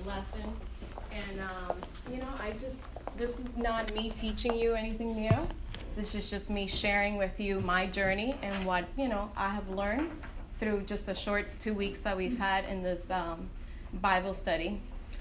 lesson. And, this is not me teaching you anything new. This is just me sharing with you my journey and what, I have learned through just the short 2 weeks that we've had in this Bible study.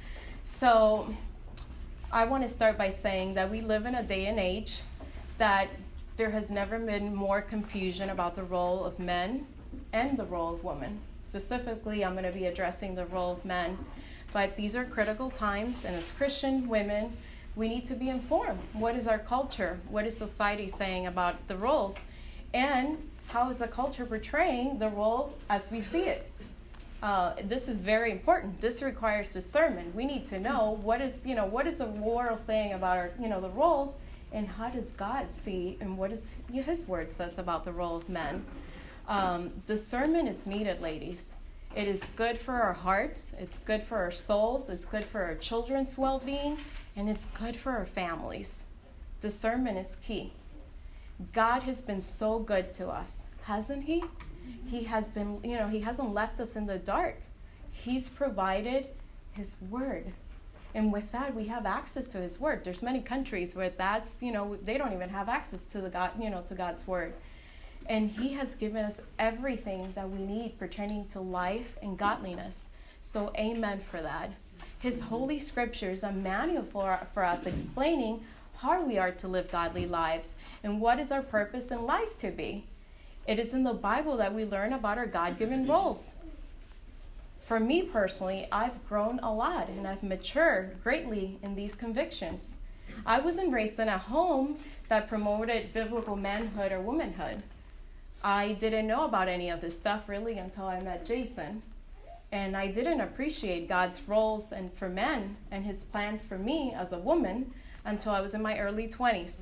So I want to start by saying that we live in a day and age that there has never been more confusion about the role of men and the role of women. Specifically, I'm going to be addressing the role of men. But these are critical times, and as Christian women, we need to be informed. What is our culture? What is society saying about the roles? And how is the culture portraying the role as we see it? This is very important. This requires discernment. We need to know what is the world saying about our, the roles, and how does God see, and what is His Word says about the role of men. Discernment is needed, ladies. It is good for our hearts, it's good for our souls, it's good for our children's well-being, and it's good for our families. Discernment is key. God has been so good to us, hasn't He? He has been, He hasn't left us in the dark. He's provided His Word. And with that, we have access to His Word. There's many countries where that's, they don't even have access to to God's Word. And He has given us everything that we need pertaining to life and godliness. So amen for that. His Holy Scripture is a manual for us explaining how we are to live godly lives and what is our purpose in life to be. It is in the Bible that we learn about our God-given roles. For me personally, I've grown a lot and I've matured greatly in these convictions. I wasn't raised in a home that promoted biblical manhood or womanhood. I didn't know about any of this stuff really until I met Jason. And I didn't appreciate God's roles and for men and His plan for me as a woman until I was in my early 20s.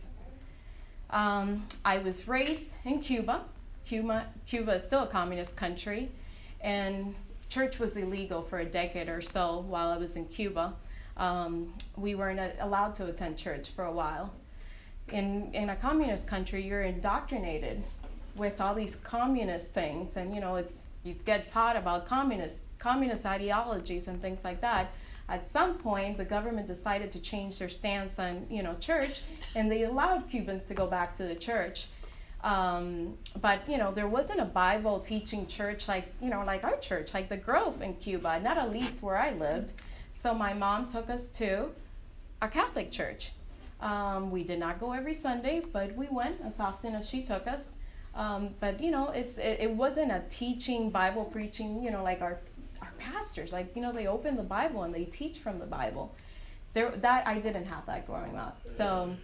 I was raised in Cuba. Cuba is still a communist country, and church was illegal for a decade or so while I was in Cuba. We weren't allowed to attend church for a while. In a communist country, you're indoctrinated with all these communist things, and you get taught about communist ideologies and things like that. At some point, the government decided to change their stance on church, and they allowed Cubans to go back to the church. But there wasn't a Bible teaching church like our church, like the Grove in Cuba, not at least where I lived. So my mom took us to a Catholic church. We did not go every Sunday, but we went as often as she took us. But it wasn't a teaching, Bible preaching, like our pastors, they open the Bible and they teach from the Bible. That I didn't have that growing up. So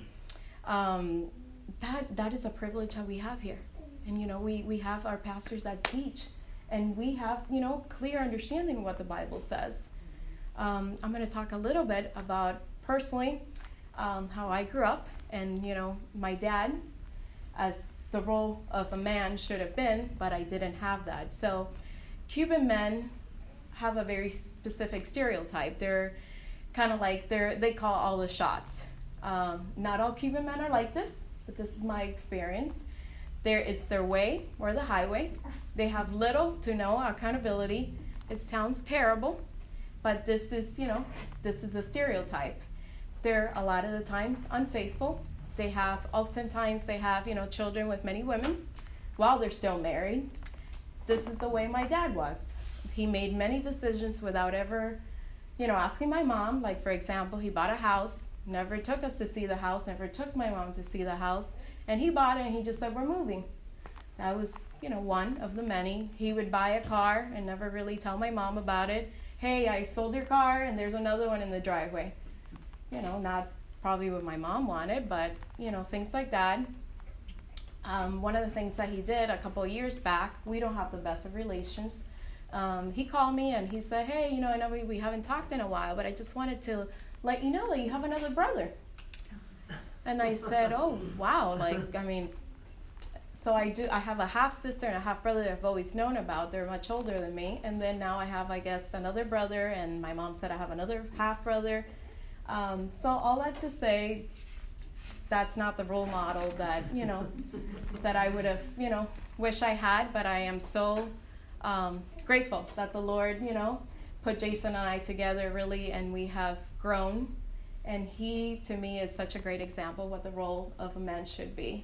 that is a privilege that we have here. And we have our pastors that teach, and we have clear understanding of what the Bible says. I'm going to talk a little bit about personally how I grew up, and my dad as the role of a man should have been, but I didn't have that. So Cuban men have a very specific stereotype. They're kind of like they call all the shots. Not all Cuban men are like this, but this is my experience. There is their way or the highway. They have little to no accountability. It sounds terrible, but this is a stereotype. They're a lot of the times unfaithful. Oftentimes they have children with many women while they're still married. This is the way my dad was. He made many decisions without ever, asking my mom. Like, for example, he bought a house, never took us to see the house, never took my mom to see the house, and he bought it and he just said, we're moving. That was, one of the many. He would buy a car and never really tell my mom about it. Hey, I sold your car and there's another one in the driveway. Not probably what my mom wanted, but, things like that. One of the things that he did a couple of years back, we don't have the best of relations. He called me and he said, hey, I know we haven't talked in a while, but I just wanted to let you know that you have another brother. And I said, oh, wow. So I have a half sister and a half brother that I've always known about. They're much older than me. And then now I have, I guess, another brother, and my mom said I have another half brother. So all that to say, that's not the role model that, that I would have, wish I had, but I am so grateful that the Lord, put Jason and I together really, and we have grown. And he, to me, is such a great example of what the role of a man should be.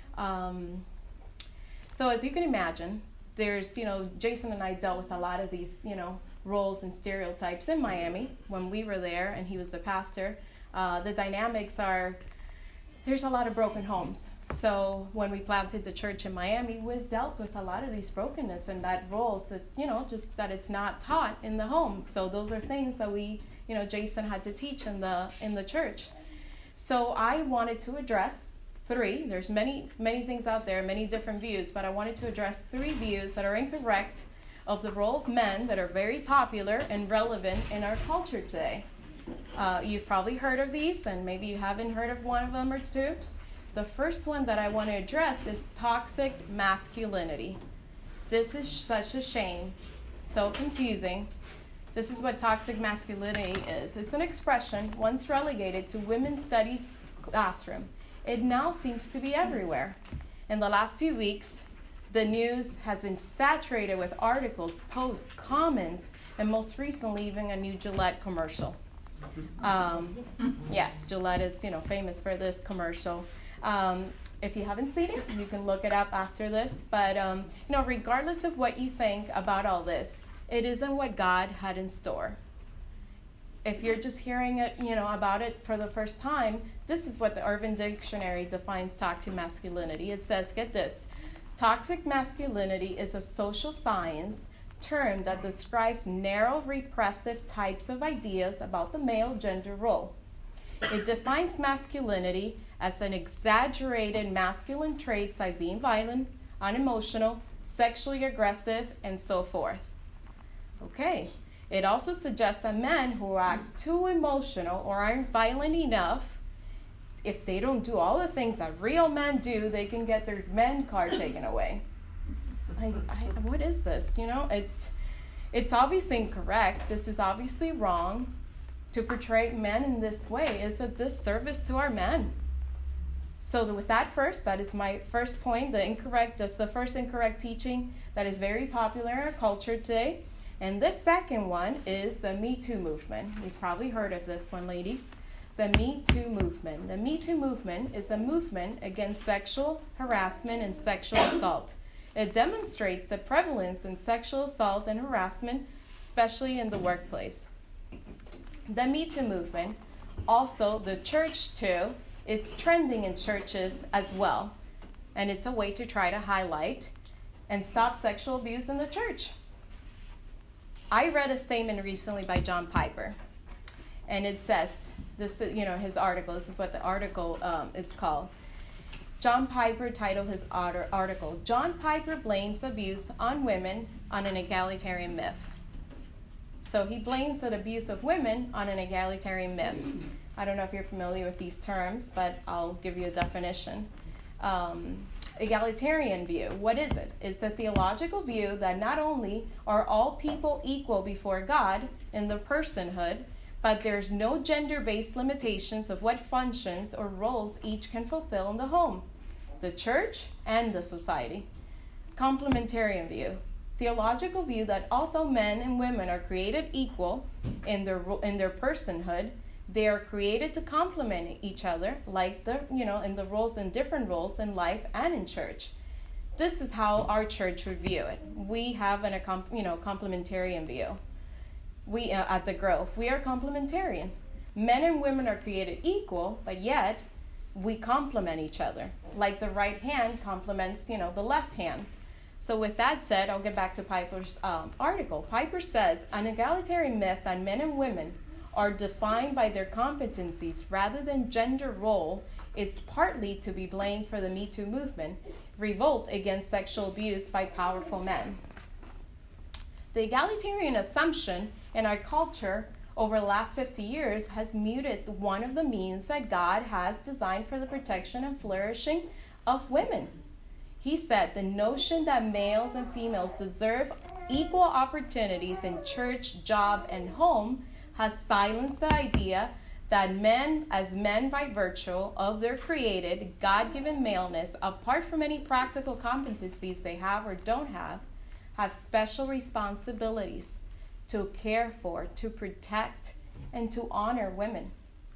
So as you can imagine, there's, Jason and I dealt with a lot of these, roles and stereotypes in Miami when we were there and he was the pastor. The dynamics are, there's a lot of broken homes. So when we planted the church in Miami, we dealt with a lot of these brokenness and that roles that, just that it's not taught in the home. So those are things that we, Jason had to teach in the church. So I wanted to address three. There's many things out there, many different views, but I wanted to address three views that are incorrect of the role of men that are very popular and relevant in our culture today. You've probably heard of these, and maybe you haven't heard of one of them or two. The first one that I want to address is toxic masculinity. This is such a shame, so confusing. This is what toxic masculinity is. It's an expression once relegated to women's studies classroom. It now seems to be everywhere. In the last few weeks, the news has been saturated with articles, posts, comments, and most recently even a new Gillette commercial. Yes, Gillette is famous for this commercial. If you haven't seen it, you can look it up after this. But regardless of what you think about all this, it isn't what God had in store. If you're just hearing it, about it for the first time, this is what the Urban Dictionary defines toxic masculinity. It says, get this, toxic masculinity is a social science term that describes narrow repressive types of ideas about the male gender role. It defines masculinity as an exaggerated masculine traits like being violent, unemotional, sexually aggressive, and so forth. Okay. It also suggests that men who act too emotional or aren't violent enough, if they don't do all the things that real men do, they can get their men card taken away. What is this? It's obviously incorrect. This is obviously wrong. To portray men in this way is a disservice to our men. So with that first, that is my first point, that's the first incorrect teaching that is very popular in our culture today. And the second one is the Me Too movement. You've probably heard of this one, ladies. The Me Too movement. The Me Too movement is a movement against sexual harassment and sexual assault. It demonstrates the prevalence in sexual assault and harassment, especially in the workplace. The Me Too movement, also the church too, is trending in churches as well. And it's a way to try to highlight and stop sexual abuse in the church. I read a statement recently by John Piper, and it says, his article, this is what the article is called. John Piper titled his article, John Piper Blames Abuse on Women on an Egalitarian Myth. So he blames the abuse of women on an egalitarian myth. I don't know if you're familiar with these terms, but I'll give you a definition. Egalitarian view, what is it? It's the theological view that not only are all people equal before God in their personhood, but there's no gender-based limitations of what functions or roles each can fulfill in the home, the church, and the society. Complementarian view, theological view that although men and women are created equal in their personhood, they are created to complement each other, like in the roles and different roles in life and in church. This is how our church would view it. We have a complementarian view. We at the Grove, we are complementarian. Men and women are created equal, but yet we complement each other, like the right hand complements the left hand. So with that said, I'll get back to Piper's article. Piper says an egalitarian myth that men and women are defined by their competencies rather than gender role is partly to be blamed for the Me Too movement, revolt against sexual abuse by powerful men. The egalitarian assumption in our culture over the last 50 years has muted one of the means that God has designed for the protection and flourishing of women. He said the notion that males and females deserve equal opportunities in church, job, and home has silenced the idea that men, as men by virtue of their created, God-given maleness, apart from any practical competencies they have or don't have special responsibilities. to care for, to protect, and to honor women.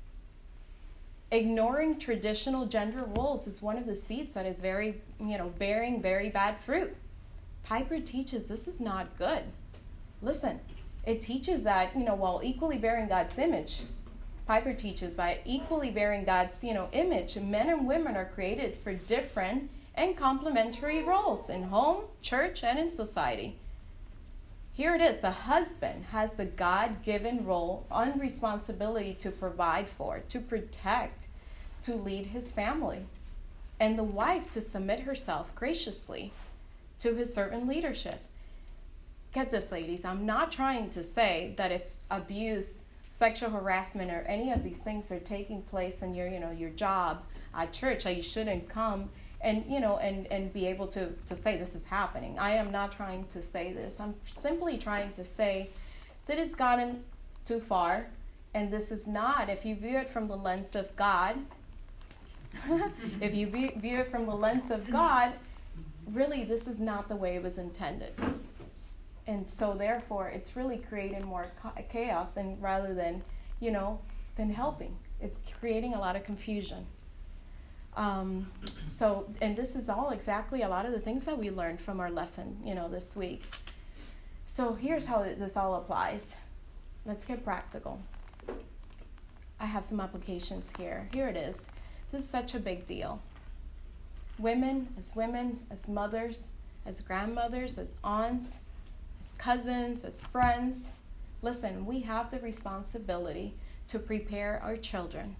Ignoring traditional gender roles is one of the seeds that is bearing very bad fruit. Piper teaches this is not good. Listen, it teaches that, while equally bearing God's image, Piper teaches by equally bearing God's, image, men and women are created for different and complementary roles in home, church, and in society. Here it is. The husband has the God-given role and responsibility to provide for, to protect, to lead his family, and the wife to submit herself graciously to his servant leadership. Get this, ladies. I'm not trying to say that if abuse, sexual harassment, or any of these things are taking place in your job at church, that you shouldn't come and be able to say this is happening. I am not trying to say this. I'm simply trying to say that it's gotten too far, and this is not, if you view it from the lens of God, if you view it from the lens of God, really this is not the way it was intended. And so therefore, it's really creating more chaos rather than helping. It's creating a lot of confusion. And this is all exactly a lot of the things that we learned from our lesson, this week. So here's how this all applies. Let's get practical. I have some applications here. Here it is. This is such a big deal. Women, as mothers, as grandmothers, as aunts, as cousins, as friends. Listen, we have the responsibility to prepare our children.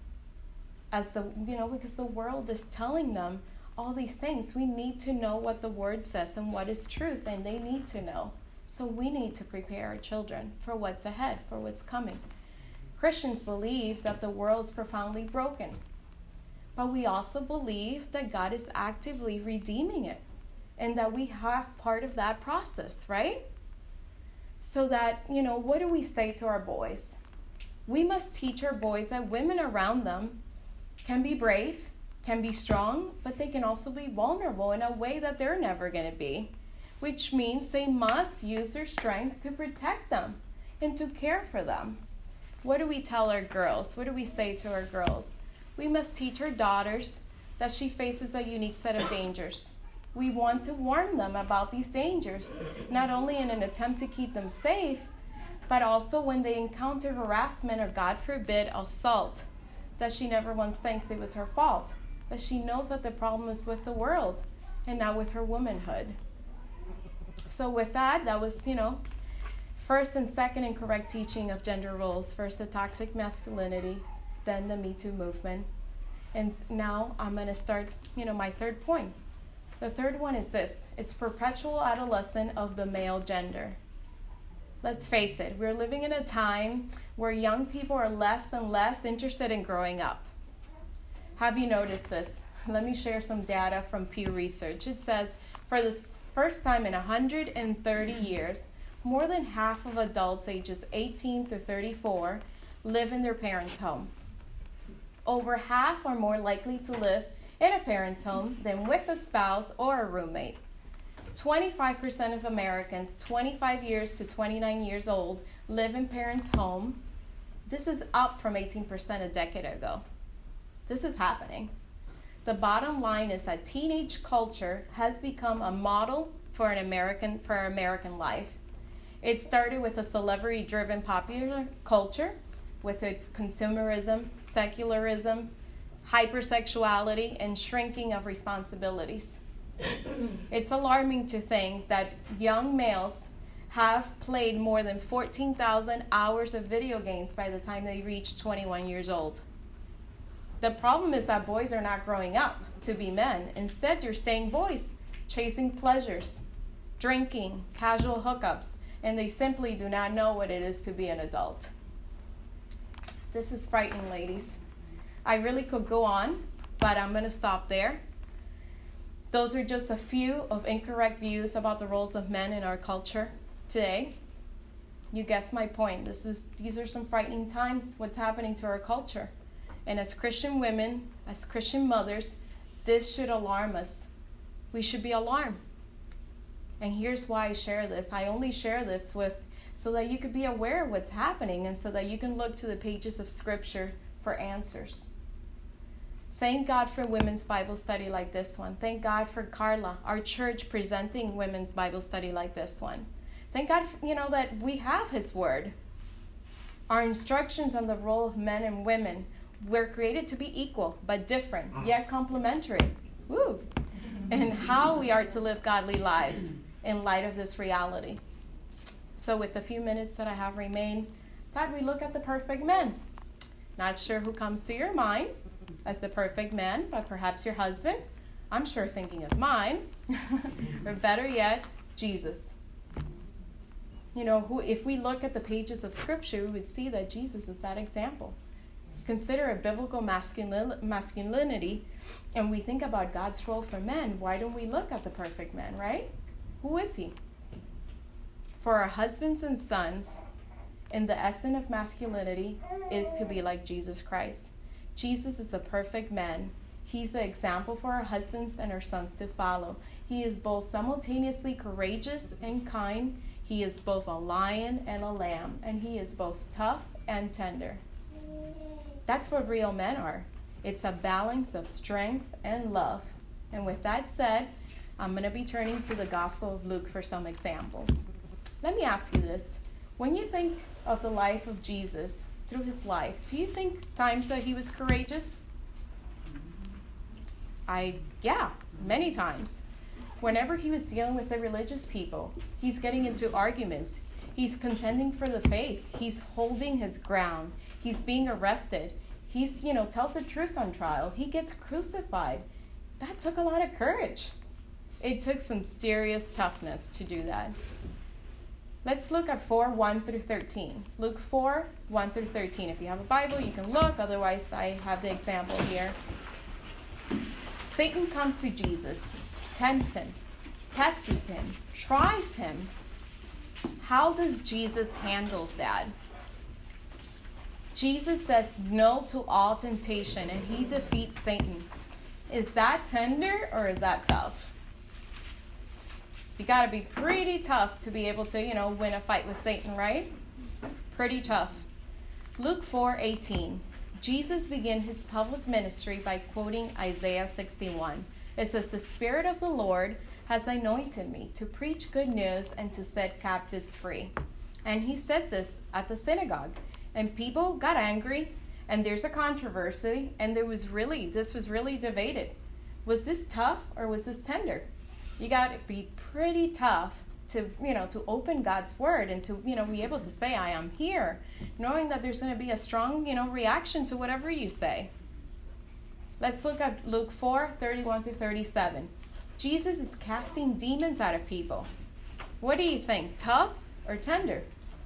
Because the world is telling them all these things. We need to know what the word says and what is truth, and they need to know. So we need to prepare our children for what's ahead, for what's coming. Christians believe that the world is profoundly broken, but we also believe that God is actively redeeming it, and that we have part of that process, right? So that, what do we say to our boys? We must teach our boys that women around them can be brave, can be strong, but they can also be vulnerable in a way that they're never going to be, which means they must use their strength to protect them and to care for them. What do we tell our girls? What do we say to our girls? We must teach our daughters that she faces a unique set of dangers. We want to warn them about these dangers, not only in an attempt to keep them safe, but also when they encounter harassment or, God forbid, assault, that she never once thinks it was her fault, that she knows that the problem is with the world and not with her womanhood. So with that was, first and second incorrect teaching of gender roles. First the toxic masculinity, then the Me Too movement. And now I'm going to start, my third point. The third one is this. It's perpetual adolescence of the male gender. Let's face it, we're living in a time where young people are less and less interested in growing up. Have you noticed this? Let me share some data from Pew Research. It says, for the first time in 130 years, more than half of adults ages 18 to 34 live in their parents' home. Over half are more likely to live in a parent's home than with a spouse or a roommate. 25% of Americans 25 years to 29 years old live in parents' home. This is up from 18% a decade ago. This is happening. The bottom line is that teenage culture has become a model for American life. It started with a celebrity-driven popular culture, with its consumerism, secularism, hypersexuality, and shrinking of responsibilities. It's alarming to think that young males have played more than 14,000 hours of video games by the time they reach 21 years old. The problem is that boys are not growing up to be men. Instead, they're staying boys, chasing pleasures, drinking, casual hookups, and they simply do not know what it is to be an adult. This is frightening, ladies. I really could go on, but I'm going to stop there. Those are just a few of incorrect views about the roles of men in our culture today. You guessed my point. These are some frightening times, what's happening to our culture. And as Christian women, as Christian mothers, this should alarm us. We should be alarmed. And here's why I share this. I only share this with so that you could be aware of what's happening and so that you can look to the pages of Scripture for answers. Thank God for women's Bible study like this one. Thank God for Carla, our church, presenting women's Bible study like this one. Thank God, that we have His Word. Our instructions on the role of men and women were created to be equal, but different, yet complementary. Woo! And how we are to live godly lives in light of this reality. So with the few minutes that I have remained, thought we look at the perfect man. Not sure who comes to your mind as the perfect man, but perhaps your husband. I'm sure thinking of mine. Or better yet, Jesus. If we look at the pages of Scripture, we would see that Jesus is that example. Consider a biblical masculinity, and we think about God's role for men. Why don't we look at the perfect man, right? Who is he? For our husbands and sons, in the essence of masculinity, is to be like Jesus Christ. Jesus is the perfect man. He's the example for our husbands and our sons to follow. He is both simultaneously courageous and kind. He is both a lion and a lamb, and he is both tough and tender. That's what real men are. It's a balance of strength and love. And with that said, I'm going to be turning to the Gospel of Luke for some examples. Let me ask you this. When you think of the life of Jesus through his life, do you think times that he was courageous? Yeah, many times. Whenever he was dealing with the religious people, he's getting into arguments. He's contending for the faith. He's holding his ground. He's being arrested. He's, tells the truth on trial. He gets crucified. That took a lot of courage. It took some serious toughness to do that. Let's look at 4:1-13. Luke 4:1-13. If you have a Bible, you can look. Otherwise, I have the example here. Satan comes to Jesus, tempts him, tests him, tries him. How does Jesus handle that? Jesus says no to all temptation, and he defeats Satan. Is that tender or is that tough? You got to be pretty tough to be able to, win a fight with Satan, right? Pretty tough. Luke 4:18. Jesus began his public ministry by quoting Isaiah 61. It says, "The Spirit of the Lord has anointed me to preach good news and to set captives free." And he said this at the synagogue. And people got angry, and there's a controversy, and this was really debated. Was this tough or was this tender? You got to be pretty tough to open God's word and to, be able to say, I am here, knowing that there's going to be a strong, reaction to whatever you say. Let's look at Luke 4:31-37. Jesus is casting demons out of people. What do you think, tough or tender?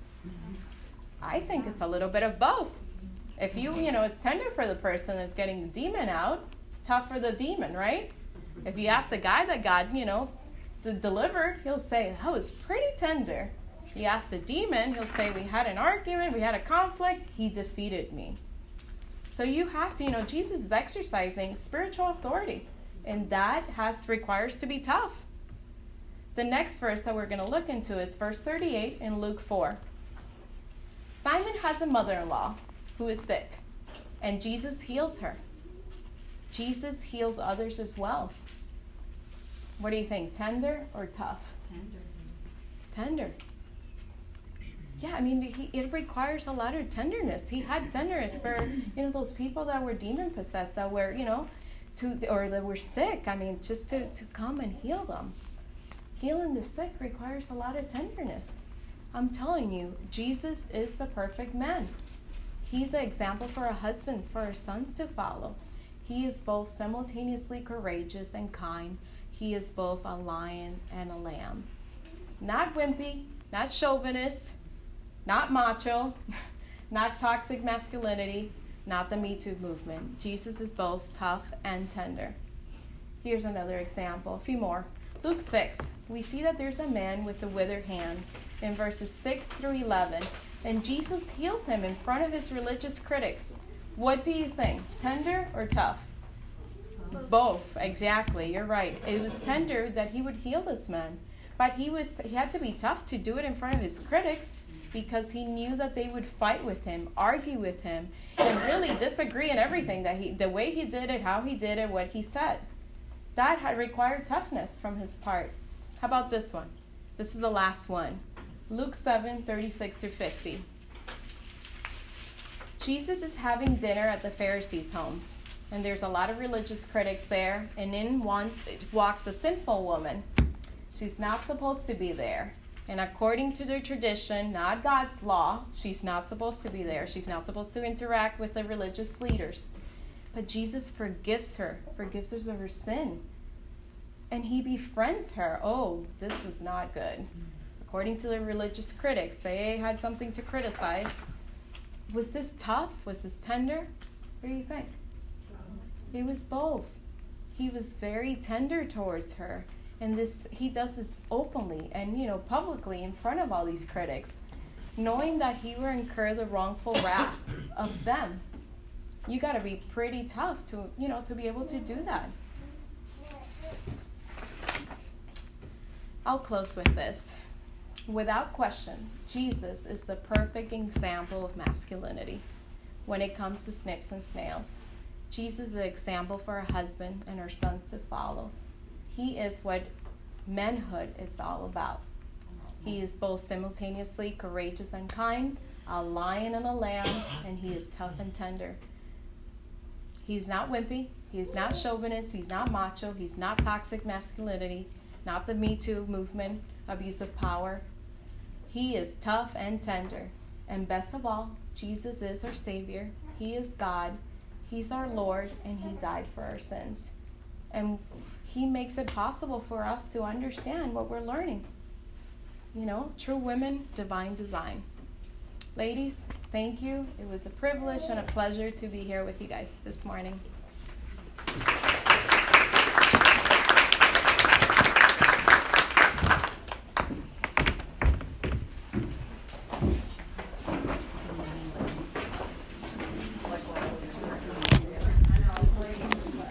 I think it's a little bit of both. If it's tender for the person that's getting the demon out, it's tough for the demon, right? If you ask the guy that God, delivered, he'll say, that was pretty tender. You ask the demon, he'll say, we had an argument, we had a conflict, he defeated me. So you have to, Jesus is exercising spiritual authority, and that requires to be tough. The next verse that we're going to look into is verse 38 in Luke 4. Simon has a mother-in-law who is sick, and Jesus heals her. Jesus heals others as well. What do you think, tender or tough? Tender. Yeah, it requires a lot of tenderness. He had tenderness for, those people that were demon-possessed, that were, or that were sick. Just to come and heal them. Healing the sick requires a lot of tenderness. I'm telling you, Jesus is the perfect man. He's the example for our husbands, for our sons to follow. He is both simultaneously courageous and kind. He is both a lion and a lamb. Not wimpy, not chauvinist, not macho, not toxic masculinity, not the Me Too movement. Jesus is both tough and tender. Here's another example, a few more. Luke 6, we see that there's a man with a withered hand in verses 6-11, and Jesus heals him in front of his religious critics. What do you think, tender or tough? Both, exactly, you're right. It was tender that he would heal this man, but he had to be tough to do it in front of his critics. because he knew that they would fight with him, argue with him, and really disagree in everything, the way he did it, how he did it, what he said. That had required toughness from his part. How about this one? This is the last one. Luke 7:36-50. Jesus is having dinner at the Pharisees' home, and there's a lot of religious critics there, and in one walks a sinful woman. She's not supposed to be there. And according to their tradition, not God's law, she's not supposed to be there. She's not supposed to interact with the religious leaders. But Jesus forgives her of her sin. And he befriends her. Oh, this is not good. According to the religious critics, they had something to criticize. Was this tough? Was this tender? What do you think? It was both. He was very tender towards her. And he does this openly and, publicly in front of all these critics, knowing that he will incur the wrongful wrath of them. You got to be pretty tough to be able to do that. I'll close with this. Without question, Jesus is the perfect example of masculinity when it comes to snips and snails. Jesus is an example for our husband and our sons to follow. He is what manhood is all about. He is both simultaneously courageous and kind, a lion and a lamb, and he is tough and tender. He's not wimpy. He's not chauvinist. He's not macho. He's not toxic masculinity, not the Me Too movement, abuse of power. He is tough and tender. And best of all, Jesus is our Savior. He is God. He's our Lord, and he died for our sins. And he makes it possible for us to understand what we're learning. True women, divine design. Ladies, thank you. It was a privilege and a pleasure to be here with you guys this morning.